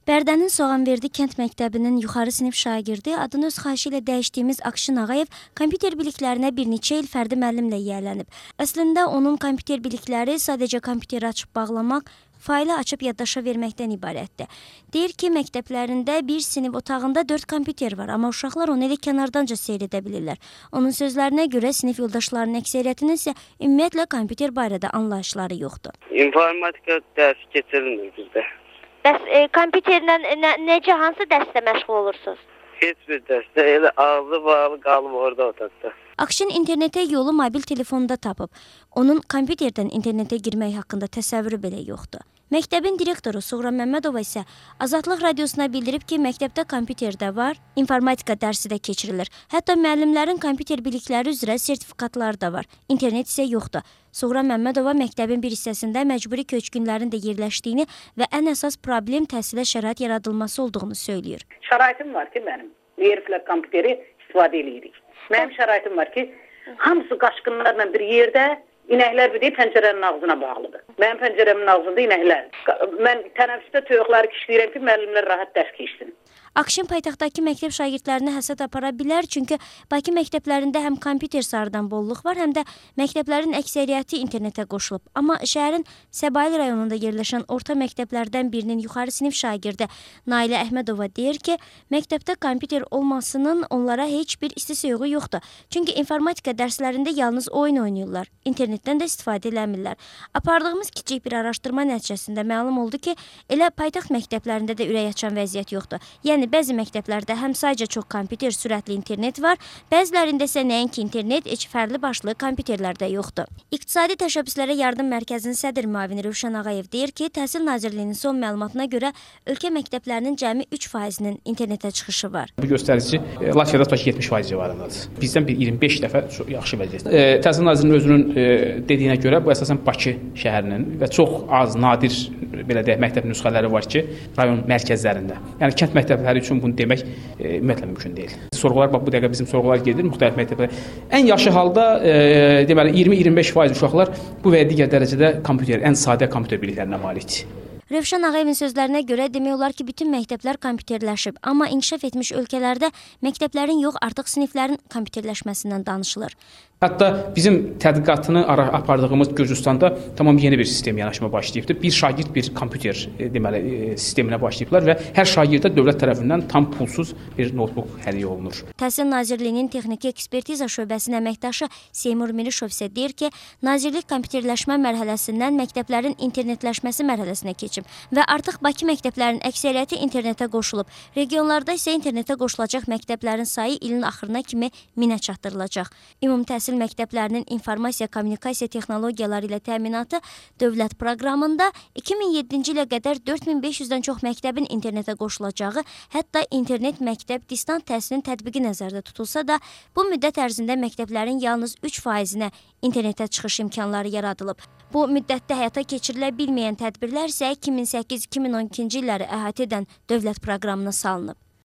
Bərdənin Soğanverdi kənd məktəbinin yuxarı sinif şagirdi adını öz xahişi ilə dəyişdiyimiz Akşin Ağayev kompüter biliklərinə bir neçə il fərdi müəllimlə yiyələnib. Əslində onun kompüter bilikləri sadəcə kompüteri açıb bağlamaq, faylı açıb yaddaşa verməkdən ibarətdir. Deyir ki, məktəblərində bir sinif otağında 4 kompüter var, amma uşaqlar onu elə kənardanca seyr edə bilirlər. Onun sözlərinə görə sinif yoldaşlarının əksəriyyətinin isə ümumiyyətlə kompüter barədə anlayışları yoxdur. İnformatika dərsi keçirilmir bizdə. Bəs kompüterlə necə, hansı dərsdə məşğul olursunuz? Heç bir dərsdə, elə ağzı bağlı qalıb orada otaqda. Akşin internetə yolu mobil telefonda tapıb. Onun kompüterdən internetə girmək haqqında təsəvvürü belə yoxdur. Məktəbin direktoru Suğra Məmmədova isə Azadlıq radiosuna bildirib ki, məktəbdə kompüter də var, informatika dərsi də keçirilir. Hətta müəllimlərin kompüter bilikləri üzrə sertifikatları da var. İnternet isə yoxdur. Suğra Məmmədova məktəbin bir hissəsində məcburi köçkünlərin də yerləşdiyini və ən əsas problem təhsilə şərait yaradılması olduğunu söyləyir. Şəraitim var ki, mənim yerflə kompüteri istifadə edirik. Mənim şəraitim var ki, hamısı qaçqınlarla bir yerdə, inəklər bir deyib pəncərənin ağzına bağlıdır. Mənim pəncərəmin ağzında inəklər. Mən tənəffüsdə toyuqları kişləyirəm ki, müəllimlər rahat dərs keçsin. Akşin paytaxtdakı məktəb şagirdlərinə həsəd apara bilər, çünki Bakı məktəblərində həm kompüter sarıdan bolluq var, həm də məktəblərin əksəriyyəti internetə qoşulub. Amma şəhərin Səbail rayonunda yerləşən orta məktəblərdən birinin yuxarı sinif şagirdi Nailə Əhmədova deyir ki, məktəbdə kompüter olmasının onlara heç bir istisyoğu yoxdur. Çünki informatika dərslərində yalnız oyun oynayırlar, internetdən də istifadə eləmirlər. Apardığımız kiçik bir araşdırma nəticəsində məlum oldu ki, elə paytaxt məktəblərində də ürək açan vəziyyət yoxdur. Yəni bəzi məktəblərdə həm sadəcə çox kompüter, sürətli internet var, bəzilərində isə nəinki internet, heç fərli başlı kompüterlər də yoxdur. İqtisadi Təşəbbüslərə Yardım Mərkəzinin sədr müavini Rövşən Ağayev deyir ki, Təhsil Nazirliyinin son məlumatına görə ölkə məktəblərinin cəmi 3%-nin internetə çıxışı var. Bu göstərici Latviyada tutaq 70% civarındadır. Bizdən bir 25 dəfə çox yaxşı vəziyyətdə. Təhsil Nazirliyinin özünün dediyinə görə bu əsasən Bakı şəhərinin və çox az, nadir belə deyək, məktəb nüsxələri var ki, rayon mərkəzlərində. Yəni kənd məktəbləri üçün bunu demək ümumiyyətlə mümkün deyil. Sorğular, bax bu dəqiqə bizim sorğular gedir müxtəlif məktəblərdə. Ən yaxşı halda deməli 20-25% uşaqlar bu və ya digər dərəcədə kompüter, ən sadə kompüter biliklərinə malikdir. Rövşən Ağayevin sözlərinə görə demək olar ki, bütün məktəblər kompüterləşib, amma inkişaf etmiş ölkələrdə məktəblərin yox, artıq siniflərin kompüterləşməsindən danışılır. Hətta bizim tədqiqatını apardığımız Gürcüstanda tamam yeni bir sistem yanaşma başlayıbdır. Bir şagird bir kompüter deməli sisteminə başlayıblar və hər şagirdə dövlət tərəfindən tam pulsuz bir notebook hədiyyə olunur. Təhsil Nazirliyinin Texniki Ekspertiza şöbəsinin əməkdaşı Seymur Mirişov isə deyir ki, Nazirlik kompüterləşmə mərhələsindən məktəblərin internetləşməsi mərhələsinə keçib və artıq Bakı məktəblərinin əksəriyyəti internetə qoşulub. Regionlarda isə internetə qoşulacaq məktəblərin sayı ilin axırına kimi 1000-ə çatdırılacaq. Ümumi təhsil məktəblərinin informasiya kommunikasiya texnologiyaları ilə təminatı dövlət proqramında 2007-ci ilə qədər 4500-dən çox məktəbin internetə qoşulacağı, hətta internet məktəb distant təhsilin tətbiqi nəzərdə tutulsa da, bu müddət ərzində məktəblərin yalnız 3%-nə internetə çıxış imkanları yaradılıb. Bu müddətdə həyata keçirilə bilməyən tədbirlər isə 2008-2012-ci illəri əhatə edən dövlət proqramına salınıb.